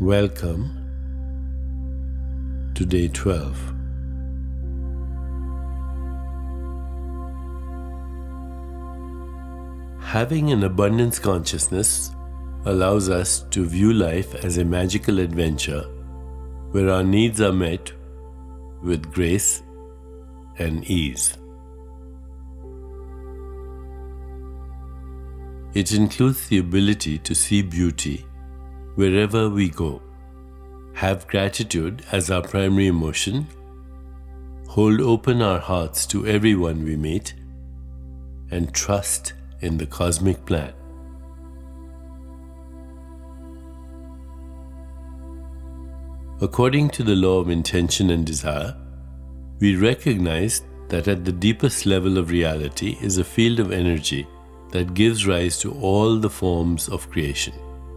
Welcome to day 12. Having an abundance consciousness allows us to view life as a magical adventure where our needs are met with grace and ease. It includes the ability to see beauty wherever we go, have gratitude as our primary emotion, hold open our hearts to everyone we meet, and trust in the cosmic plan. According to the law of intention and desire, we recognize that at the deepest level of reality is a field of energy that gives rise to all the forms of creation.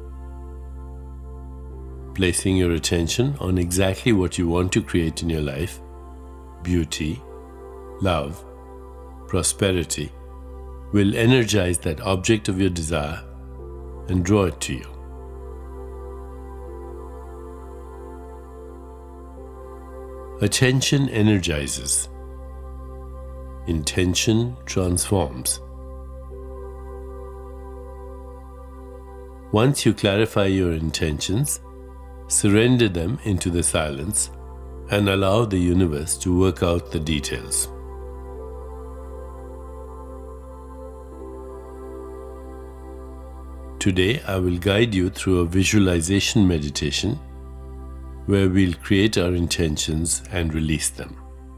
Placing your attention on exactly what you want to create in your life, beauty, love, prosperity, will energize that object of your desire and draw it to you. Attention energizes. Intention transforms. Once you clarify your intentions, surrender them into the silence and allow the universe to work out the details. Today, I will guide you through a visualization meditation where we'll create our intentions and release them.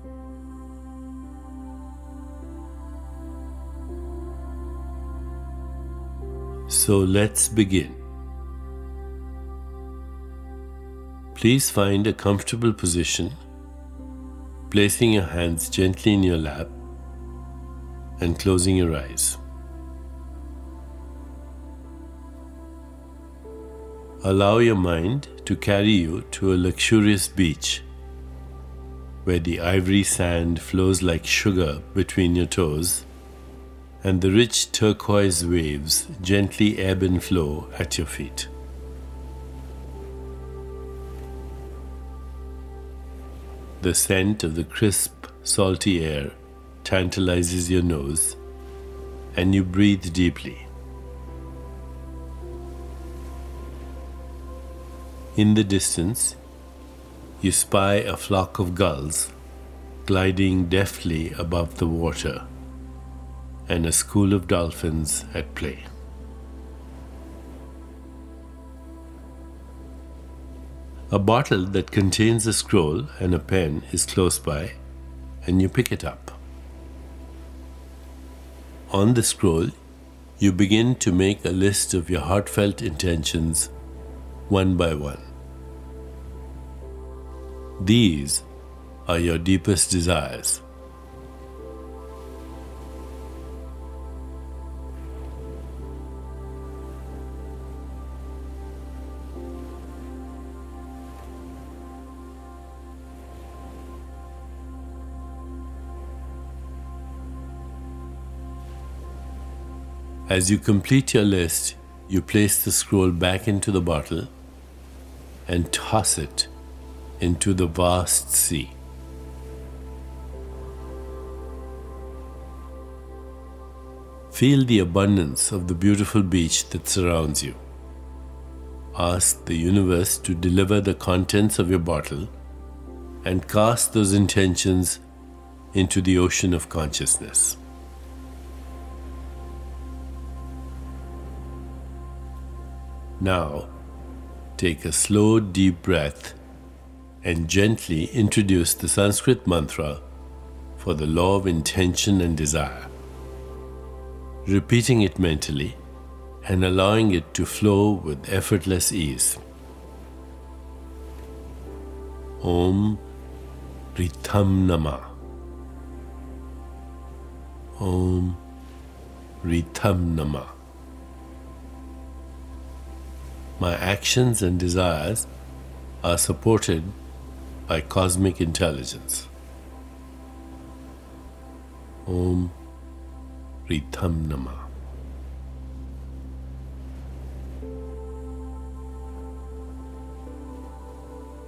So let's begin. Please find a comfortable position, placing your hands gently in your lap and closing your eyes. Allow your mind to carry you to a luxurious beach where the ivory sand flows like sugar between your toes and the rich turquoise waves gently ebb and flow at your feet. The scent of the crisp, salty air tantalizes your nose, and you breathe deeply. In the distance, you spy a flock of gulls gliding deftly above the water and a school of dolphins at play. A bottle that contains a scroll and a pen is close by, and you pick it up. On the scroll, you begin to make a list of your heartfelt intentions one by one. These are your deepest desires. As you complete your list, you place the scroll back into the bottle and toss it into the vast sea. Feel the abundance of the beautiful beach that surrounds you. Ask the universe to deliver the contents of your bottle and cast those intentions into the ocean of consciousness. Now, take a slow, deep breath and gently introduce the Sanskrit mantra for the law of intention and desire, repeating it mentally and allowing it to flow with effortless ease. Om Ritham Nama. Om Ritham Nama. My actions and desires are supported by cosmic intelligence. Om Ritham Nama.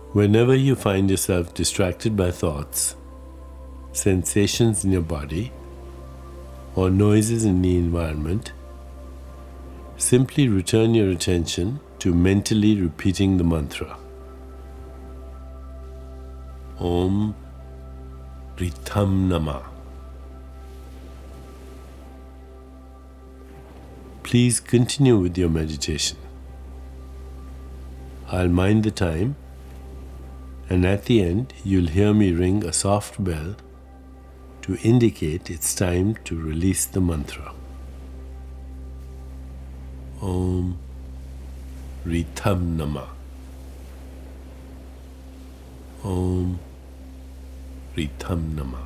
Whenever you find yourself distracted by thoughts, sensations in your body, or noises in the environment, simply return your attention to mentally repeating the mantra. Om Ritham Nama. Please continue with your meditation. I'll mind the time, and at the end you'll hear me ring a soft bell to indicate it's time to release the mantra. Om Ritham Nama. Om Ritham Nama.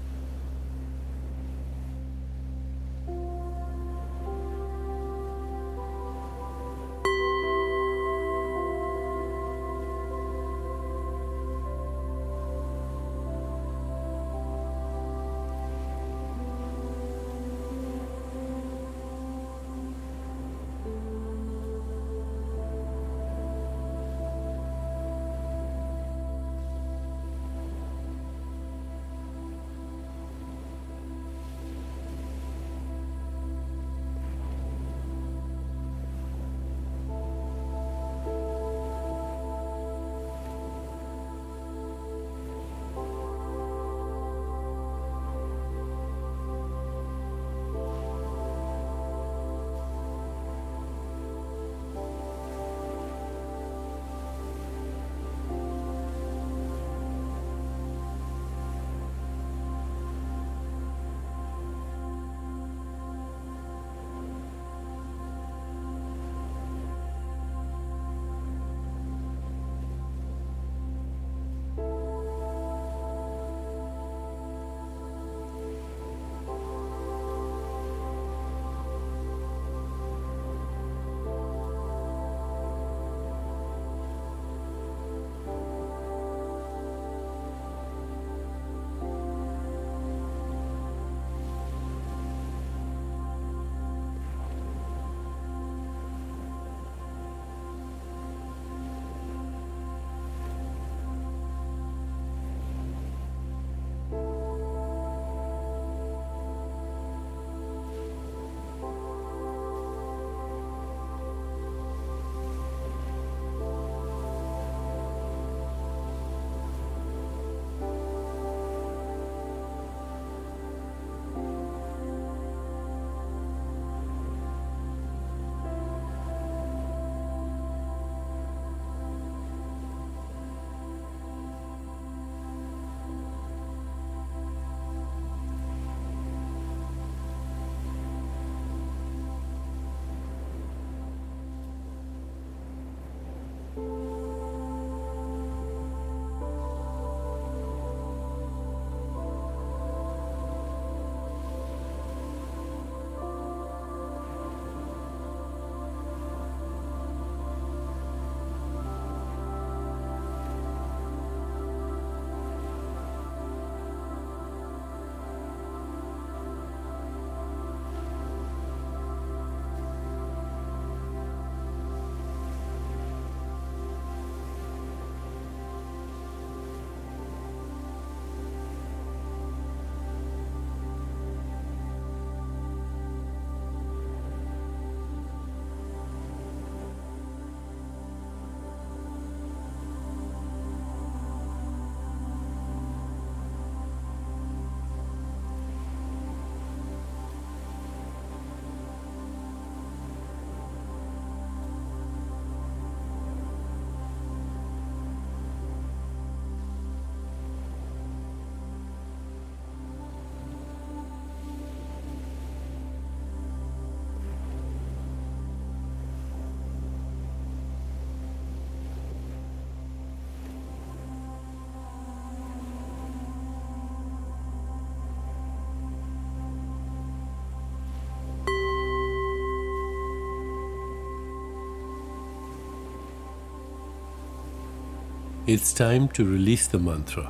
It's time to release the mantra.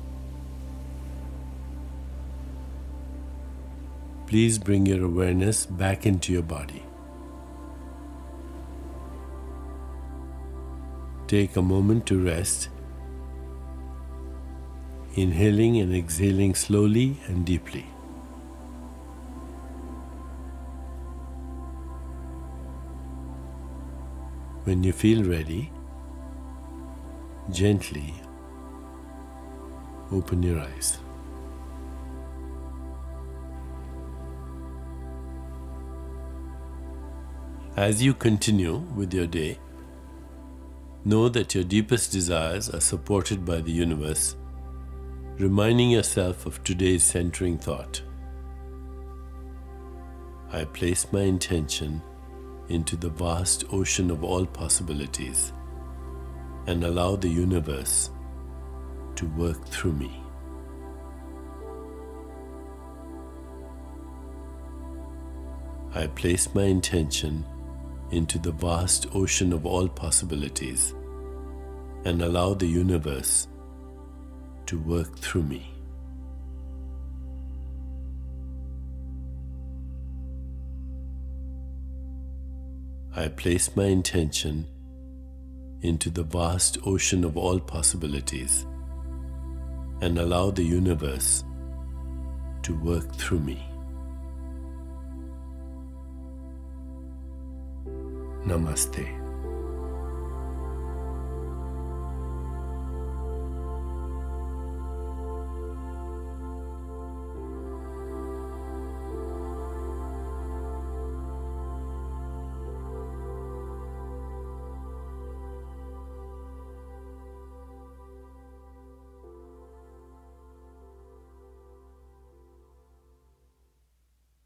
Please bring your awareness back into your body. Take a moment to rest inhaling and exhaling slowly and deeply. When you feel ready, gently open your eyes. As you continue with your day, know that your deepest desires are supported by the universe, reminding yourself of today's centering thought. I place my intention into the vast ocean of all possibilities and allow the universe to work through me. I place my intention into the vast ocean of all possibilities and allow the universe to work through me. I place my intention into the vast ocean of all possibilities and allow the universe to work through me. Namaste.